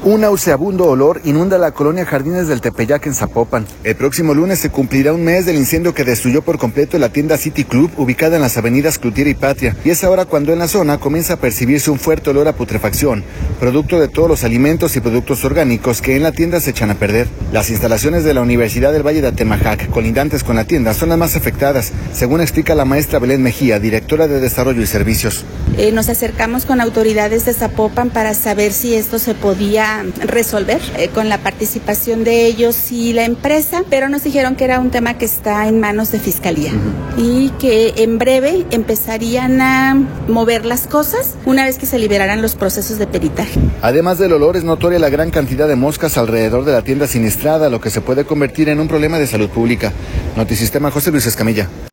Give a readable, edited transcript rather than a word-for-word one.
Un nauseabundo olor inunda la colonia Jardines del Tepeyac en Zapopan. El próximo lunes se cumplirá un mes del incendio que destruyó por completo la tienda City Club, ubicada en las avenidas Cloutier y Patria. Y es ahora cuando en la zona comienza a percibirse un fuerte olor a putrefacción, producto de todos los alimentos y productos orgánicos que en la tienda se echan a perder. Las instalaciones de la Universidad del Valle de Atemajac, colindantes con la tienda, son las más afectadas, según explica la maestra Belén Mejía, directora de Desarrollo y Servicios. Nos acercamos con autoridades de Zapopan para saber si esto se podía resolver con la participación de ellos y la empresa, pero nos dijeron que era un tema que está en manos de Fiscalía y que en breve empezarían a mover las cosas una vez que se liberaran los procesos de peritaje. Además del olor, es notoria la gran cantidad de moscas alrededor de la tienda siniestrada, lo que se puede convertir en un problema de salud pública. Notisistema, José Luis Escamilla.